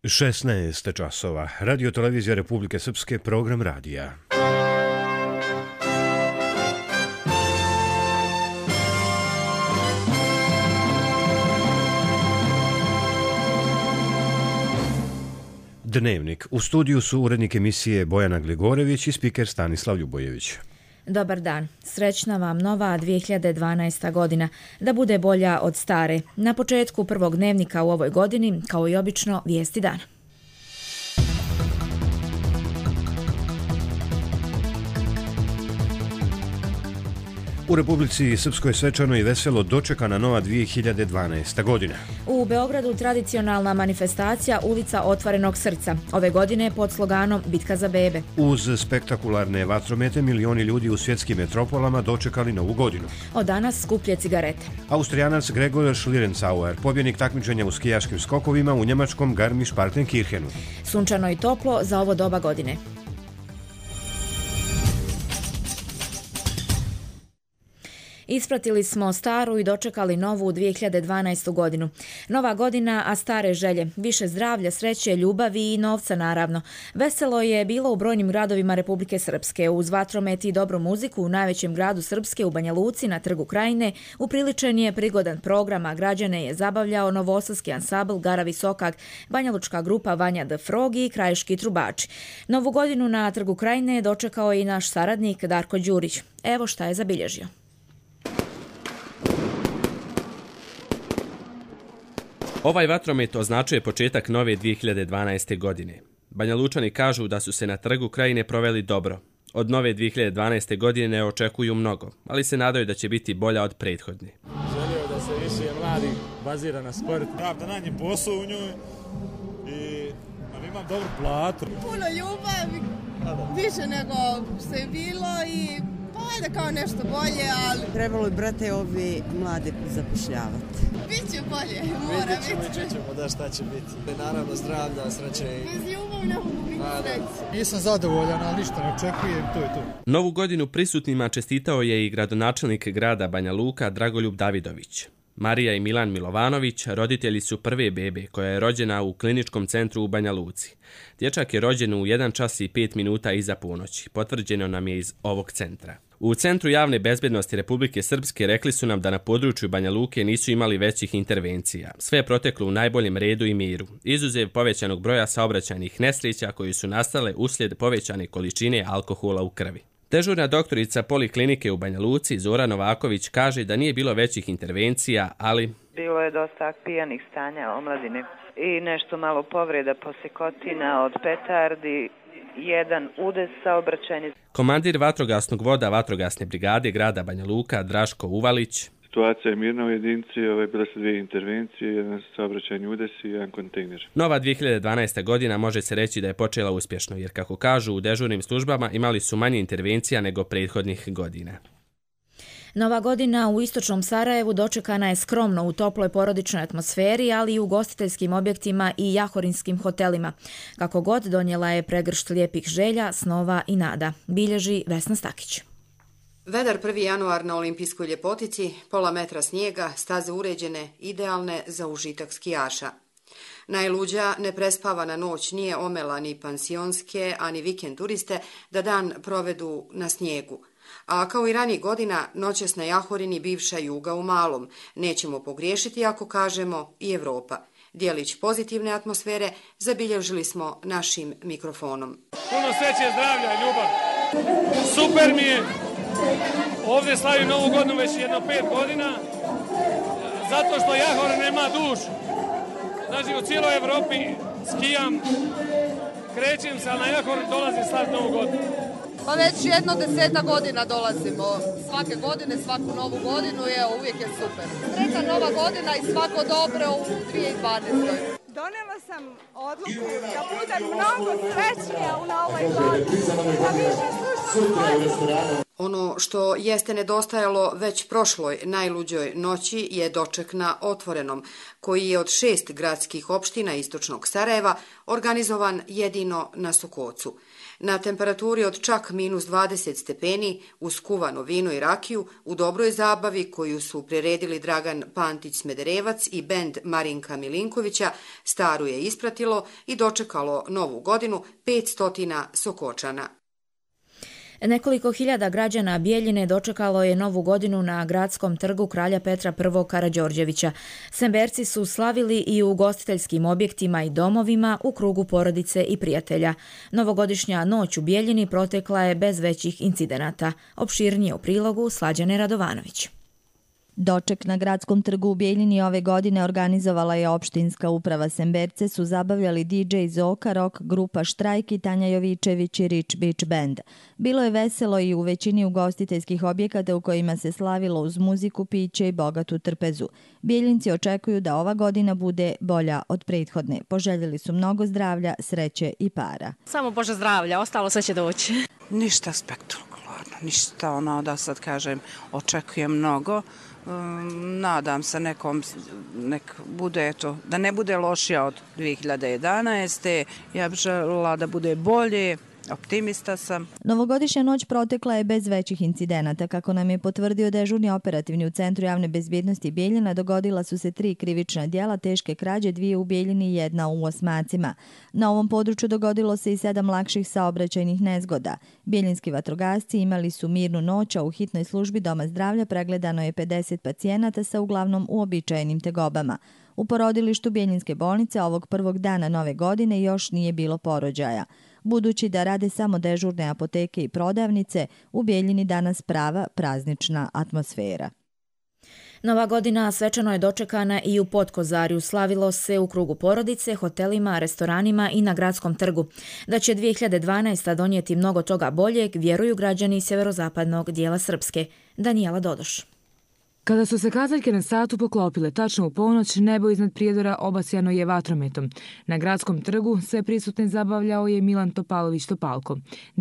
16 časova. Radio Televizija Republike Srpske, program radija. Dnevnik. U studiju su urednik emisije Bojana Gligorević i spiker Stanislav Ljubojević. Dobar dan. Srećna vam nova 2012. godina. Da bude bolja od stare. Na početku prvog dnevnika u ovoj godini, kao i obično, vijesti dana. U Republici Srpskoj svečano i veselo dočekana nova 2012. godina. U Beogradu tradicionalna manifestacija Ulica otvorenog srca. Ove godine pod sloganom Bitka za bebe. Uz spektakularne vatromete milioni ljudi u svjetskim metropolama dočekali novu godinu. Od danas skuplje cigarete. Austrijanac Gregor Schlierenzauer, pobjednik takmičenja u skijaškim skokovima u njemačkom Garmisch-Partenkirchenu. Sunčano i toplo za ovo doba godine. Ispratili smo staru i dočekali novu 2012. godinu. Nova godina, a stare želje. Više zdravlja, sreće, ljubavi i novca naravno. Veselo je bilo u brojnim gradovima Republike Srpske. Uz vatromet i dobru muziku u najvećem gradu Srpske u Banja Luci na Trgu Krajine upriličen je prigodan program, a građane je zabavljao novosadski ansambl Gara Visokak, banjalučka grupa Vanja the Frog i krajiški trubači. Novu godinu na Trgu Krajine je dočekao i naš saradnik Darko Đurić. Evo šta je zabilježio. Ovaj vatromet označuje početak nove 2012. godine. Banjalučani kažu da su se na Trgu Krajine proveli dobro. Od nove 2012. godine ne očekuju mnogo, ali se nadaju da će biti bolja od prethodne. Želio da se više mladi bazira na sport. Da nađem posao u njoj i imam dobru platu. Puno ljubavi, više nego što je bilo i ajde kao nešto bolje, ali... Trebalo je, brate, ovi mlade zapošljavati. Biće bolje, mora biti. Vidjet ćemo da šta će biti. Naravno zdravlja, sreće i... Bez ljubavi ne mogu biti sreći. Nisam zadovoljan, ali ništa ne očekujem, to je to. Novu godinu prisutnima čestitao je i gradonačelnik grada Banja Luka Dragoljub Davidović. Marija i Milan Milovanović roditelji su prve bebe koja je rođena u kliničkom centru u Banja Luci. Dječak je rođen u 1 čas i 5 minuta iza ponoći, potvrđeno nam je iz ovog centra. U Centru javne bezbednosti Republike Srpske rekli su nam da na području Banja Luke nisu imali većih intervencija. Sve je proteklo u najboljem redu i miru, izuzev povećanog broja saobraćajnih nesreća koji su nastale uslijed povećane količine alkohola u krvi. Dežurna doktorica poliklinike u Banja Luci Zora Novaković kaže da nije bilo većih intervencija, ali... Bilo je dosta pijanih stanja omladine i nešto malo povreda posekotina od petardi, jedan udes saobraćajni. Komandir vatrogasnog voda vatrogasne brigade grada Banja Luka Draško Uvalić. Situacija je mirna u jedinici, bila su 2 intervencije, jedan saobraćajni udes i jedan kontejner. Nova 2012. godina može se reći da je počela uspješno, jer kako kažu u dežurnim službama imali su manje intervencija nego prethodnih godina. Nova godina u istočnom Sarajevu dočekana je skromno u toploj porodičnoj atmosferi, ali i u ugostiteljskim objektima i jahorinskim hotelima. Kako god, donijela je pregršt lijepih želja, snova i nada. Bilježi Vesna Stakić. Vedar 1. januar na olimpijskoj ljepotici, pola metra snijega, staze uređene, idealne za užitak skijaša. Najluđa, neprespavana noć nije omela ni pansionske, a ni vikend turiste da dan provedu na snijegu. A kao i ranijih godina, noćas na Jahorini bivša Juga u Malom. Nećemo pogriješiti ako kažemo i Evropa. Dijelić pozitivne atmosfere zabilježili smo našim mikrofonom. Puno sreće, zdravlja i ljubav. Super mi je. Ovdje slavim novu godinu već jedno 5 godina. Zato što Jahor nema dušu. Znači u cijeloj Evropi skijam, krećem se, ali na Jahor dolazim slaviti novu godinu. Pa već jedno 10 godina dolazimo. Svake godine, svaku novu godinu je uvijek je super. Sretna nova godina i svako dobro u 2012. Donela sam odluku da budem mnogo srećnija u novoj godini. Da više slušam svoje. Ono što jeste nedostajalo već prošloj najluđoj noći je doček na Otvorenom, koji je od 6 gradskih opština istočnog Sarajeva organizovan jedino na Sokocu. Na temperaturi od čak -20 stepeni, uz kuvano vino i rakiju, u dobroj zabavi koju su priredili Dragan Pantić-Smederevac i bend Marinka Milinkovića, Staru je ispratilo i dočekalo novu godinu 500 Sokočana. Nekoliko hiljada građana Bijeljine dočekalo je novu godinu na gradskom trgu Kralja Petra I. Karađorđevića. Semberci su slavili i u ugostiteljskim objektima i domovima u krugu porodice i prijatelja. Novogodišnja noć u Bijeljini protekla je bez većih incidenata. Opširnije u prilogu Slađane Radovanović. Doček na gradskom trgu u Bijeljini ove godine organizovala je opštinska uprava. Semberce su zabavljali DJ Zoka, rock grupa Štrajk i Tanja Jovičević i Rich Beach Band. Bilo je veselo i u većini ugostiteljskih objekata u kojima se slavilo uz muziku, piće i bogatu trpezu. Bijeljinci očekuju da ova godina bude bolja od prethodne. Poželjeli su mnogo zdravlja, sreće i para. Samo Bože zdravlja, ostalo sve će doći. Ništa spektakularno, ništa da sad kažem, očekujem mnogo. Nadam se nek bude da ne bude lošija od 2011. Ja bih željela da bude bolje, optimista sam. Novogodišnja noć protekla je bez većih incidenata. Kako nam je potvrdio dežurni operativni u Centru javne bezbjednosti Bijeljina, dogodila su se 3 krivična djela teške krađe, 2 u Bijeljini i 1 u Osmacima. Na ovom području dogodilo se i 7 lakših saobraćajnih nezgoda. Bijeljinski vatrogasci imali su mirnu noć, a u hitnoj službi Doma zdravlja pregledano je 50 pacijenata sa uglavnom uobičajenim tegobama. U porodilištu Bijeljinske bolnice ovog prvog dana nove godine još nije bilo porođaja. Budući da rade samo dežurne apoteke i prodavnice, u Bijeljini danas prava praznična atmosfera. Nova godina svečano je dočekana i u Potkozarju. Slavilo se u krugu porodice, hotelima, restoranima i na gradskom trgu. Da će 2012. donijeti mnogo toga boljeg, vjeruju građani sjeverozapadnog dijela Srpske. Danijela Dodoš. Kada su se kazaljke na satu poklopile tačno u ponoć, nebo iznad Prijedora obasjano je vatrometom. Na gradskom trgu sve prisutne zabavljao je Milan Topalović Topalko.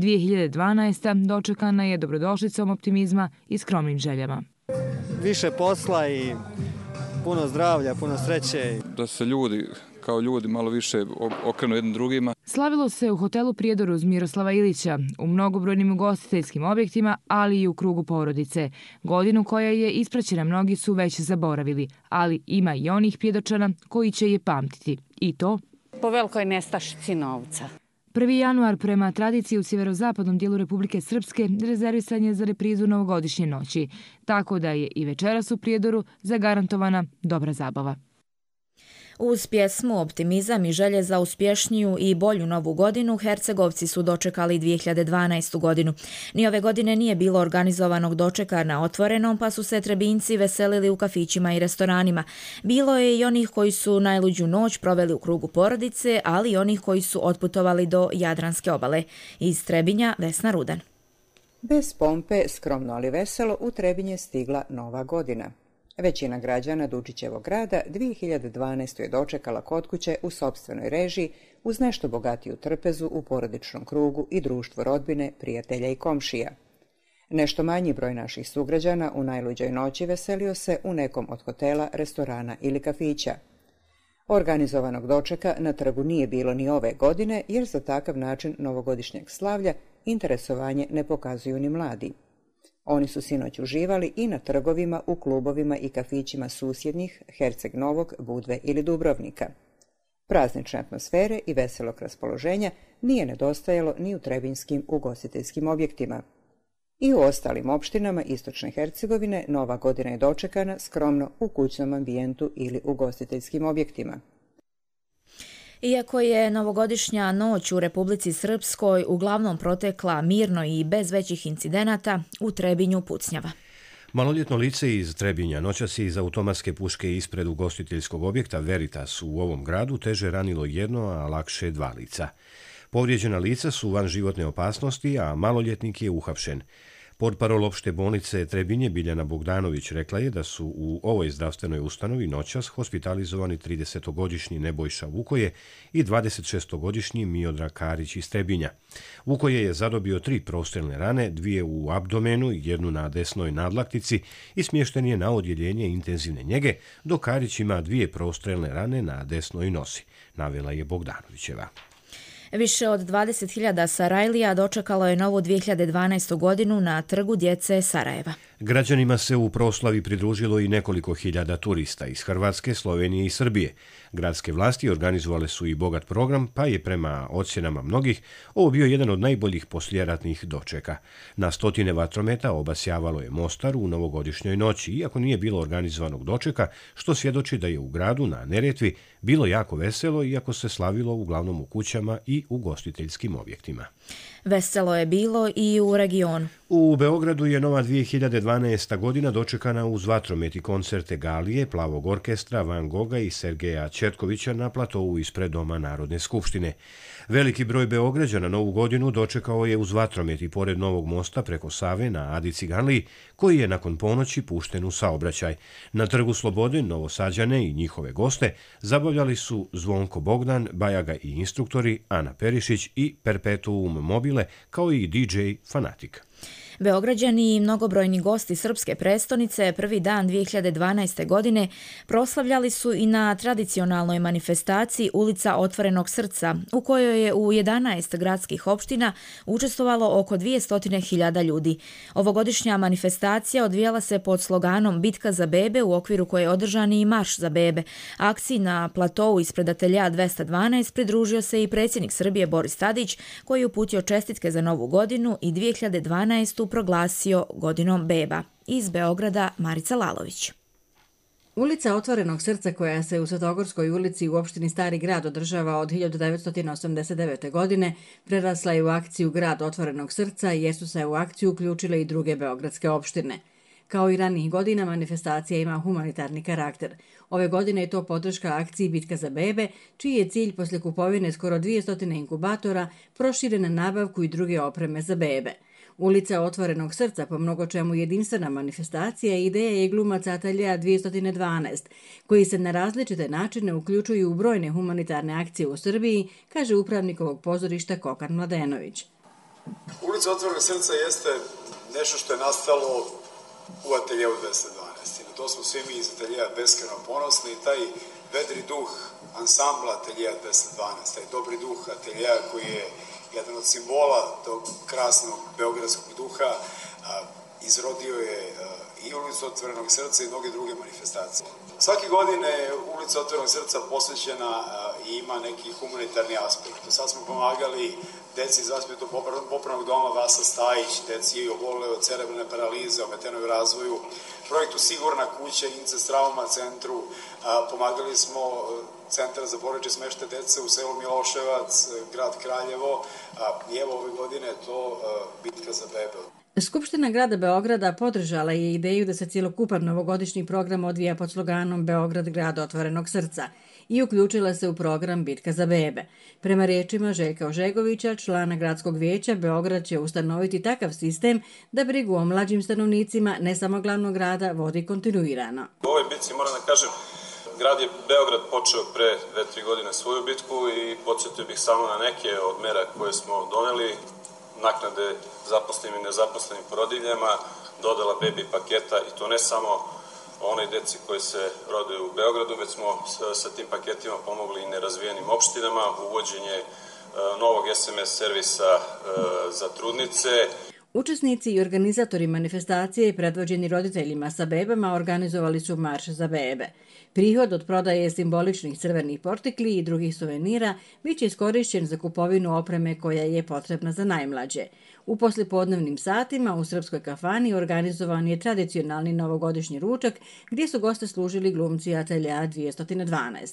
2012. dočekana je dobrodošlicom optimizma i skromnim željama. Više posla i puno zdravlja, puno sreće. Da se ljudi kao ljudi malo više okrenu jednim drugima. Slavilo se u hotelu Prijedor uz Miroslava Ilića, u mnogobrojnim ugostiteljskim objektima, ali i u krugu porodice. Godinu koja je ispraćena mnogi su već zaboravili, ali ima i onih Prijedočana koji će je pamtiti. I to po velikoj nestašici novca. 1. januar prema tradiciji u sjeverozapadnom dijelu Republike Srpske rezervisan je za reprizu novogodišnje noći, tako da je i večeras u Prijedoru zagarantovana dobra zabava. Uz pjesmu, optimizam i želje za uspješniju i bolju novu godinu, Hercegovci su dočekali 2012. godinu. Ni ove godine nije bilo organizovanog dočeka na Otvorenom, pa su se Trebinjci veselili u kafićima i restoranima. Bilo je i onih koji su najluđu noć proveli u krugu porodice, ali i onih koji su otputovali do Jadranske obale. Iz Trebinja, Vesna Rudan. Bez pompe, skromno ali veselo, u Trebinje stigla nova godina. Većina građana Dučićevog grada 2012. je dočekala kod kuće u sopstvenoj režiji uz nešto bogatiju trpezu u porodičnom krugu i društvo rodbine, prijatelja i komšija. Nešto manji broj naših sugrađana u najluđoj noći veselio se u nekom od hotela, restorana ili kafića. Organizovanog dočeka na trgu nije bilo ni ove godine, jer za takav način novogodišnjeg slavlja interesovanje ne pokazuju ni mladi. Oni su sinoć uživali i na trgovima, u klubovima i kafićima susjednih Herceg Novog, Budve ili Dubrovnika. Praznične atmosfere i veselog raspoloženja nije nedostajalo ni u trebinjskim ugostiteljskim objektima. I u ostalim opštinama istočne Hercegovine nova godina je dočekana skromno u kućnom ambijentu ili ugostiteljskim objektima. Iako je novogodišnja noć u Republici Srpskoj uglavnom protekla mirno i bez većih incidenata, u Trebinju pucnjava. Maloljetno lice iz Trebinja noćas je iz automatske puške ispred ugostiteljskog objekta Veritas u ovom gradu teže ranilo jedno, a lakše 2 lica. Povrijeđena lica su van životne opasnosti, a maloljetnik je uhapšen. Portparol opšte bolnice Trebinje Biljana Bogdanović rekla je da su u ovoj zdravstvenoj ustanovi noćas hospitalizovani 30-godišnji Nebojša Vukoje i 26-godišnji Miodrag Karić iz Trebinja. Vukoje je zadobio 3 prostrelne rane, 2 u abdomenu i 1 na desnoj nadlaktici i smješten je na odjeljenje intenzivne njege, dok Karić ima 2 prostrelne rane na desnoj nosi, navela je Bogdanovićeva. Više od 20.000 Sarajlija dočekalo je novu 2012. godinu na Trgu djece Sarajeva. Građanima se u proslavi pridružilo i nekoliko hiljada turista iz Hrvatske, Slovenije i Srbije. Gradske vlasti organizovale su i bogat program, pa je prema ocjenama mnogih ovo bio jedan od najboljih poslijeratnih dočeka. Na stotine vatrometa obasjavalo je Mostar u novogodišnjoj noći, iako nije bilo organizovanog dočeka, što svjedoči da je u gradu na Neretvi bilo jako veselo, iako se slavilo uglavnom u kućama i ugostiteljskim objektima. Veselo je bilo i u regionu. U Beogradu je nova 2012. godina dočekana uz vatromet i koncerte Galije, Plavog orkestra, Van Goga i Sergeja Četkovića na platovu ispred Doma Narodne skupštine. Veliki broj Beograđana novu godinu dočekao je uz vatromet i pored Novog mosta preko Save na Adi Ciganliji, koji je nakon ponoći pušten u saobraćaj. Na Trgu Slobode Novosađane i njihove goste zabavljali su Zvonko Bogdan, Bajaga i instruktori, Ana Perišić i Perpetuum Mobile, kao i DJ Fanatik. Beograđani i mnogobrojni gosti srpske prestonice prvi dan 2012. godine proslavljali su i na tradicionalnoj manifestaciji Ulica otvorenog srca, u kojoj je u 11 gradskih opština učestvovalo oko 200.000 ljudi. Ovogodišnja manifestacija odvijala se pod sloganom Bitka za bebe, u okviru koje je održan i Marš za bebe. Akciji na platovu ispred ateljea 212 pridružio se i predsjednik Srbije Boris Tadić, koji je uputio čestitke za novu godinu i 2012. proglasio godinom beba. Iz Beograda Marica Lalović. Ulica otvorenog srca, koja se u Svetogorskoj ulici u opštini Stari grad održava od 1989. godine, prerasla je u akciju Grad otvorenog srca, jer su se u akciju uključile i druge beogradske opštine. Kao i ranijih godina, manifestacija ima humanitarni karakter. Ove godine je to podrška akciji Bitka za bebe, čiji je cilj posle kupovine skoro 200 inkubatora proširena nabavku i druge opreme za bebe. Ulica otvorenog srca, po mnogo čemu jedinstvena manifestacija, ideja je glumaca ateljea 212, koji se na različite načine uključuju u brojne humanitarne akcije u Srbiji, kaže upravnik ovog pozorišta Kokan Mladenović. Ulica otvorenog srca jeste nešto što je nastalo u ateljeu 212. I na to smo svi mi iz ateljeja beskrajno ponosni. Taj vedri duh ansambla ateljeja 212, taj dobri duh ateljeja koji je jedan od simbola tog krasnog beogradskog duha, izrodio je i Ulicu otvorenog srca i mnoge druge manifestacije. Svake godine je Ulica otvorenog srca posvećena i ima neki humanitarni aspekt. Sad smo pomagali deci iz vaspitno-popravnog doma Vasa Stajić, deci obolele od cerebralne paralize, ometenoj u razvoju, projektu Sigurna kuća, Incest trauma centru, pomagali smo Centar za porodične smeštaj dece u selu Miloševac, grad Kraljevo, i evo ove godine je to Bitka za bebe. Skupština grada Beograda podržala je ideju da se cjelokupan novogodišnji program odvija pod sloganom Beograd grad otvorenog srca i uključila se u program Bitka za bebe. Prema rečima Željka Ožegovića, člana gradskog vijeća, Beograd će ustanoviti takav sistem da brigu o mlađim stanovnicima, ne samo glavnog grada, vodi kontinuirano. U ovoj bitci moram da kažem, grad je Beograd počeo pre 2-3 godine svoju bitku i podsjetio bih samo na neke od mera koje smo doneli, naknade zaposlenim i nezaposlenim porodiljama, dodala bebi paketa i to ne samo onoj deci koje se rode u Beogradu, već smo sa tim paketima pomogli i nerazvijenim opštinama, uvođenje novog SMS servisa za trudnice. Učesnici i organizatori manifestacije, predvođeni roditeljima sa bebama, organizovali su Marš za bebe. Prihod od prodaje simboličnih crvenih portikli i drugih suvenira biće iskorišćen za kupovinu opreme koja je potrebna za najmlađe. U poslijepodnevnim satima u Srpskoj kafani organizovan je tradicionalni novogodišnji ručak gdje su goste služili glumci ateljea 212.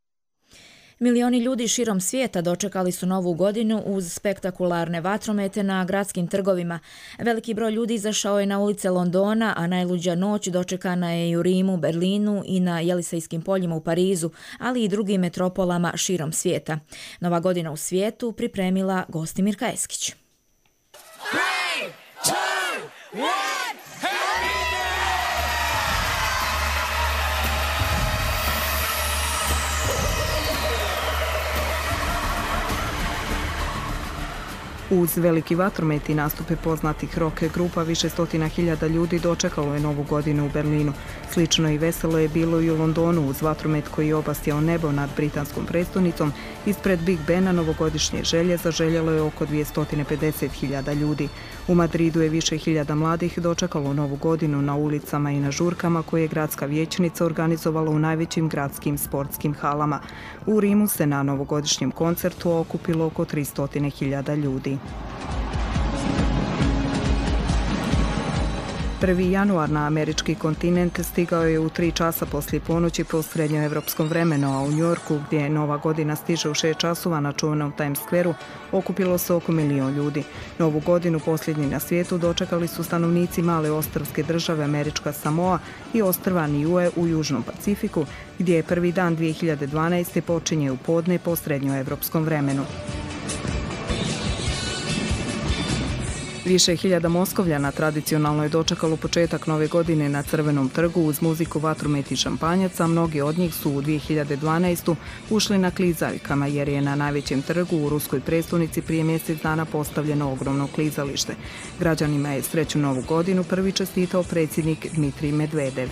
Milioni ljudi širom svijeta dočekali su novu godinu uz spektakularne vatromete na gradskim trgovima. Veliki broj ljudi izašao je na ulice Londona, a najluđa noć dočekana je i u Rimu, Berlinu i na Jelisejskim poljima u Parizu, ali i drugim metropolama širom svijeta. Nova godina u svijetu pripremila Gostimir Kajeskić. 3, 2, Uz veliki vatromet i nastupe poznatih rock grupa, više stotina hiljada ljudi dočekalo je Novu godinu u Berlinu. Slično i veselo je bilo i u Londonu uz vatromet koji je obasjao nebo nad britanskom prestolnicom. Ispred Big Bena novogodišnje želje zaželjelo je oko 250.000 ljudi. U Madridu je više hiljada mladih dočekalo Novu godinu na ulicama i na žurkama koje je gradska vijećnica organizovala u najvećim gradskim sportskim halama. U Rimu se na novogodišnjem koncertu okupilo oko 300.000 ljudi. 1. januar na američki kontinent stigao je u 3 časa poslije ponoći po srednjoevropskom vremenu, a u Njujorku, gdje Nova godina stiže u 6 časova na čuvenom Times Squareu, okupilo se oko 1 milion ljudi. Novu godinu posljednji na svijetu dočekali su stanovnici male ostrvske države američka Samoa i ostrva Niue u Južnom Pacifiku, gdje je prvi dan 2012. počinje u podne po srednjoevropskom vremenu. Više hiljada Moskovljana tradicionalno je dočekalo početak nove godine na Crvenom trgu uz muziku, vatromet i šampanjac, a mnogi od njih su u 2012. ušli na klizaljkama jer je na najvećem trgu u ruskoj prestolnici prije mjesec dana postavljeno ogromno klizalište. Građanima je sreću Novu godinu prvi čestitao predsjednik Dmitrij Medvedev.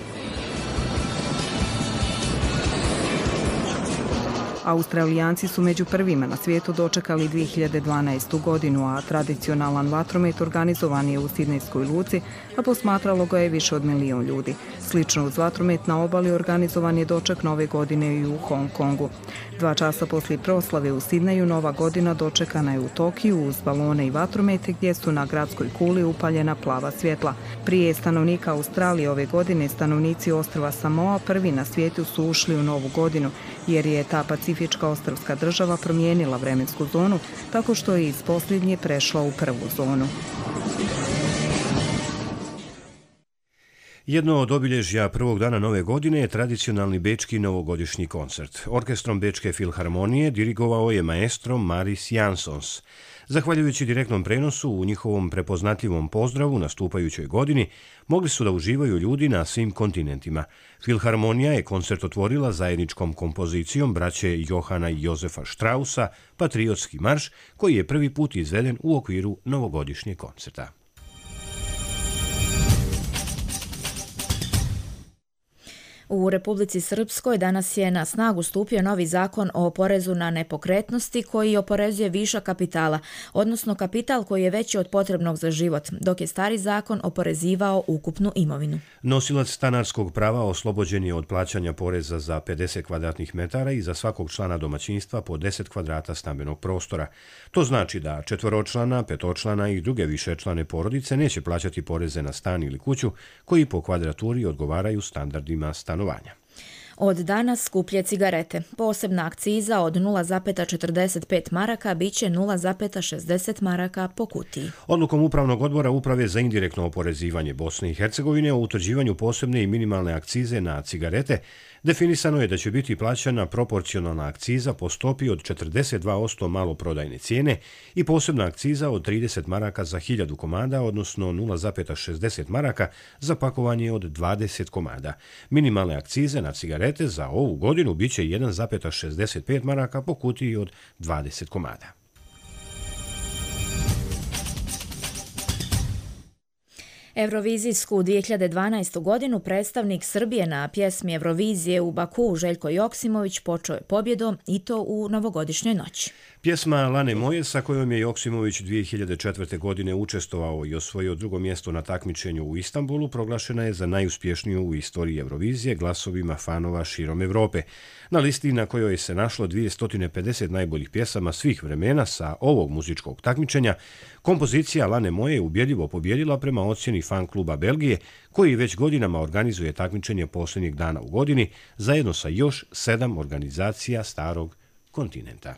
Australijanci su među prvima na svijetu dočekali 2012. godinu, a tradicionalan vatromet organizovan je u Sidnejskoj luci, a posmatralo ga je više od 1 milion ljudi. Slično uz vatromet na obali organizovan je doček nove godine i u Hong Kongu. 2 časa poslije proslave u Sidneju Nova godina dočekana je u Tokiju uz balone i vatromete gdje su na gradskoj kuli upaljena plava svjetla. Prije stanovnika Australije ove godine stanovnici ostrva Samoa prvi na svijetu su ušli u Novu godinu jer je ta pacifička ostrvska država promijenila vremensku zonu tako što je iz posljednje prešla u prvu zonu. Jedno od obilježja prvog dana nove godine je tradicionalni bečki novogodišnji koncert. Orkestrom Bečke filharmonije dirigovao je maestro Maris Jansons. Zahvaljujući direktnom prenosu u njihovom prepoznatljivom pozdravu nastupajućoj godini, mogli su da uživaju ljudi na svim kontinentima. Filharmonija je koncert otvorila zajedničkom kompozicijom braće Johana i Jozefa Strausa, Patriotski marš, koji je prvi put izveden u okviru novogodišnjeg koncerta. U Republici Srpskoj danas je na snagu stupio novi zakon o porezu na nepokretnosti koji oporezuje višak kapitala, odnosno kapital koji je veći od potrebnog za život, dok je stari zakon oporezivao ukupnu imovinu. Nosilac stanarskog prava oslobođen je od plaćanja poreza za 50 kvadratnih metara i za svakog člana domaćinstva po 10 kvadrata stambenog prostora. To znači da 4-člana, 5-člana i druge višečlane porodice neće plaćati poreze na stan ili kuću koji po kvadraturi odgovaraju standardima stanovanja. Od danas skuplje cigarete. Posebna akciza od 0,45 maraka biće 0,60 maraka po kutiji. Odlukom Upravnog odbora Uprave za indirektno oporezivanje Bosne i Hercegovine o utvrđivanju posebne i minimalne akcize na cigarete definisano je da će biti plaćana proporcionalna akciza po stopi od 42% maloprodajne cijene i posebna akciza od 30 maraka za 1000 komada, odnosno 0,60 maraka za pakovanje od 20 komada. Minimalne akcize na cigarete za ovu godinu biće 1,65 maraka po kutiji od 20 komada. Eurovizijsku 2012. godinu predstavnik Srbije na pjesmi Eurovizije u Baku Željko Joksimović počeo je pobjedom i to u novogodišnjoj noći. Pjesma Lane moje, sa kojom je Joksimović 2004. godine učestvovao i osvojio 2. mjesto na takmičenju u Istanbulu, proglašena je za najuspješniju u istoriji Eurovizije glasovima fanova širom Evrope. Na listi na kojoj se našlo 250 najboljih pjesama svih vremena sa ovog muzičkog takmičenja, kompozicija Lane moje je ubjedljivo pobjedila prema ocjeni fan kluba Belgije, koji već godinama organizuje takmičenje posljednjeg dana u godini, zajedno sa još 7 organizacija starog kontinenta.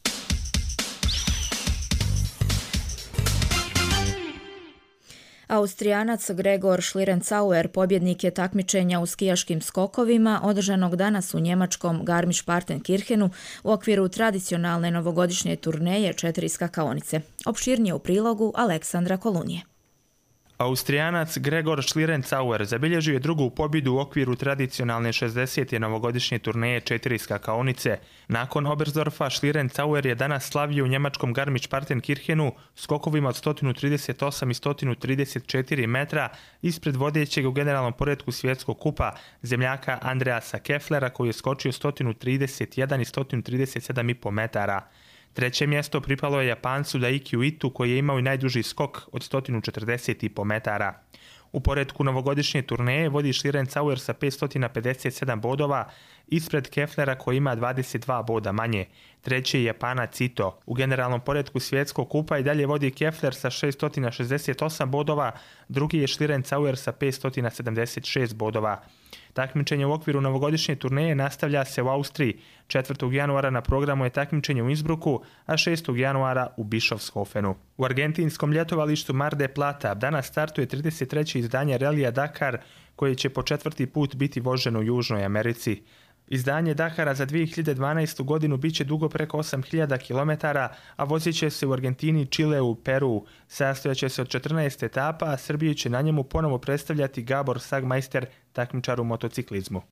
Austrijanac Gregor Schlierencauer pobjednik je takmičenja u skijaškim skokovima održanog danas u njemačkom Garmisch-Partenkirchenu u okviru tradicionalne novogodišnje turneje 4 skakaonice. Opširnije u prilogu Aleksandra Kolunije. Austrijanac Gregor Schlierencauer zabilježio je drugu pobjedu u okviru tradicionalne 60. novogodišnje turneje 4 skakaonice. Nakon Oberstdorfa, Schlierencauer je danas slavio u njemačkom Garmisch-Partenkirchenu skokovima od 138 i 134 metra ispred vodećeg u generalnom poretku svjetskog kupa zemljaka Andreasa Keflera koji je skočio 131 i 137,5 metara. Treće mjesto pripalo je Japancu Daiki Itu koji je imao i najduži skok od 140,5 metara. U poretku novogodišnje turneje vodi Schlierencauer sa 557 bodova ispred Keflera koji ima 22 boda manje. Treći je Japanac Ito. U generalnom poretku svjetskog kupa i dalje vodi Kefler sa 668 bodova, drugi je Schlierencauer sa 576 bodova. Takmičenje u okviru novogodišnje turneje nastavlja se u Austriji. 4. januara na programu je takmičenje u Innsbrucku, a 6. januara u Bischofshofenu. U argentinskom ljetovalištu Mar del Plata danas startuje 33. izdanje relija Dakar, koje će po 4. put biti voženo u Južnoj Americi. Izdanje Dakara za 2012. godinu bit će dugo preko 8000 km, a vozit će se u Argentini, Čileu, Peru. Sastojaće se od 14 etapa, a Srbiju će na njemu ponovo predstavljati Gabor Sagmeister, takmičar u motociklizmu.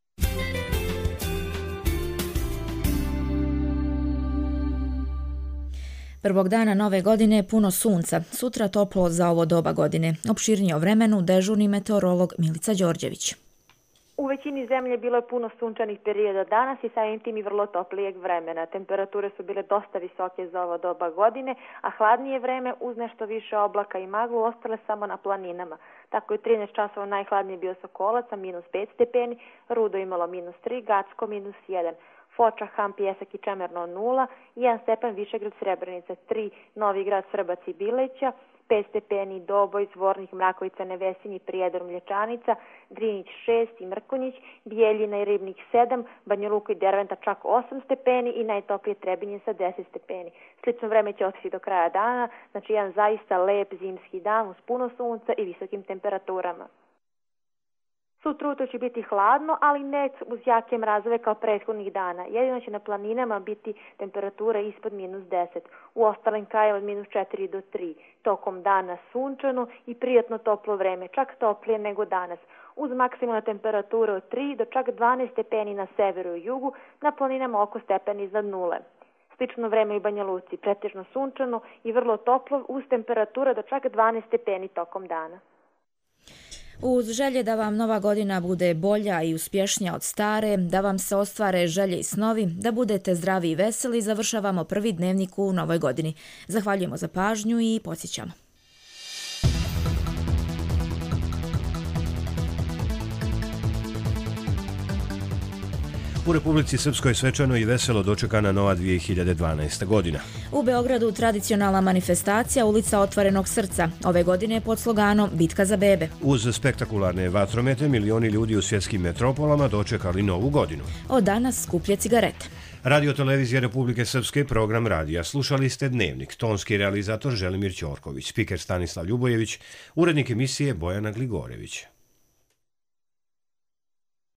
Prvog dana nove godine puno sunca, sutra toplo za ovo doba godine. Opširnije o vremenu dežurni meteorolog Milica Đorđević. U većini zemlje bilo je puno sunčanih perioda danas i samim tim i vrlo toplijeg vremena. Temperature su bile dosta visoke za ovo doba godine, a hladnije vreme uz nešto više oblaka i maglu ostale samo na planinama. Tako je 13 časova najhladnije bio Sokolac, -5 stepeni, Rudo imalo -3, Gacko -1. Foča, Ham, Pjesak i Čemerno 0, 1 stepen Višegrad, Srebrenica 3, Novi Grad, Srbac i Bileća, 5 stepeni Doboj, Zvornik, Mrakovica, Nevesinji, Prijedor, Mlječanica, Drinić 6 i Mrkonjić, Bijeljina i Ribnik 7, Banja Luka i Derventa čak 8 stepeni i najtoplije Trebinje sa 10 stepeni. Slično vreme će otići do kraja dana, znači jedan zaista lep zimski dan uz puno sunca i visokim temperaturama. Sutra ujutro će biti hladno, ali ne uz jake mrazove kao prethodnih dana. Jedino će na planinama biti temperatura ispod -10. U ostalim krajevima od -4 do 3. Tokom dana sunčano i prijatno toplo vreme, čak toplije nego danas. Uz maksimalne temperature od 3 do čak 12 stepeni na severu i jugu, na planinama oko stepeni iznad 0. Slično vreme i Banja Luci, pretežno sunčano i vrlo toplo uz temperature do čak 12 stepeni tokom dana. Uz želje da vam nova godina bude bolja i uspješnija od stare, da vam se ostvare želje i snovi, da budete zdravi i veseli, završavamo prvi dnevnik u novoj godini. Zahvaljujemo za pažnju i podsjećamo. U Republici Srpskoj svečano i veselo dočekana nova 2012. godina. U Beogradu tradicionalna manifestacija Ulica otvorenog srca. Ove godine pod sloganom Bitka za bebe. Uz spektakularne vatromete milioni ljudi u svjetskim metropolama dočekali novu godinu. Od danas skuplje cigarete. Radio Televizija Republike Srpske, program radija. Slušali ste Dnevnik. Tonski realizator Želimir Ćorković, spiker Stanislav Ljubojević, urednik emisije Bojana Gligorević.